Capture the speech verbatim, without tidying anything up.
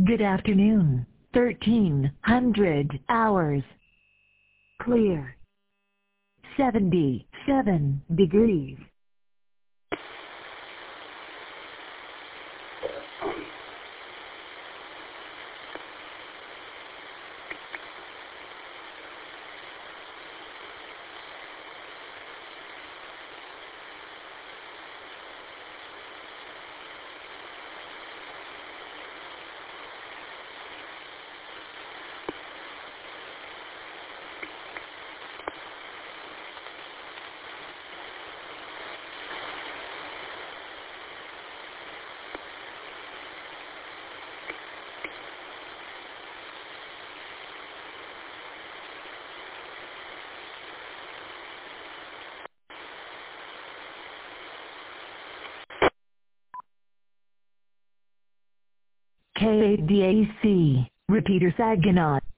Good afternoon. thirteen hundred hours. Clear. seventy-seven degrees. K A D A C, Repeater Saginaw.